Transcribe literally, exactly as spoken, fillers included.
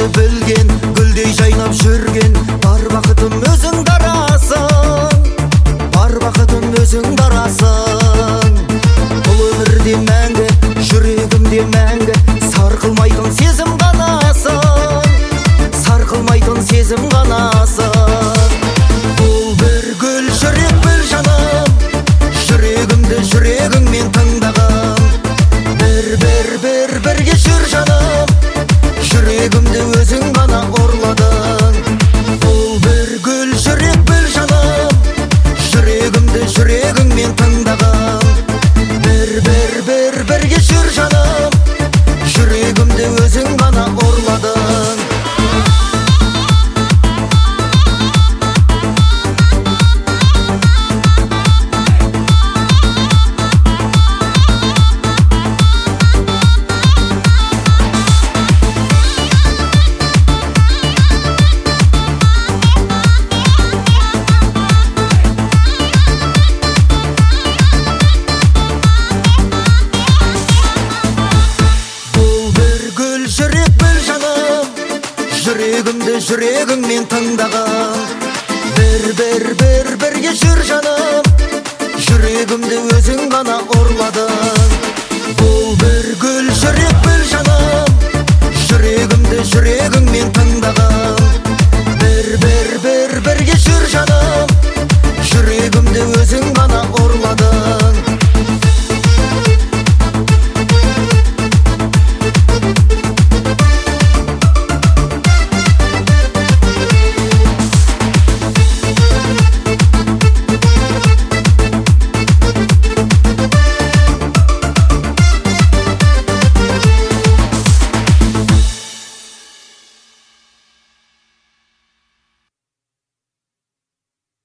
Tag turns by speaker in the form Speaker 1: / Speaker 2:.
Speaker 1: жүрегімді білген, гүлдей жайнап жүрген, бар бақытым өзің дарасың, бар бақытым өзің дарасың. Бұл өмірде мәңгі, жүрегімде мәңгі, сарқылмайтын сезім ғанасың, сарқылмайтын сезім ғанасың. Бұл бір гүл жүрек біл жаным, жүрегімді жүрегіңмен тыңдағын. Bir bir bir birге жүр жаным, жүрегімді өзің ғана орладың. Бұл бір гүл жүрек біл жаным, жүрегімді жүрегіңмен тыңдағын. Bir bir bir бірге жүр жаным, жүрегімді өзің ғана орладың. Жүрегімді жүрегіңмен тыңдағын. Bir bir bir бірге жүр жаным, жүрегімді өзің ғана орладың. Бұл бір гүл жүрек біл жаным, жүрегімді жүрегіңмен тыңдағын. Bir bir bir бірге жүр жаным.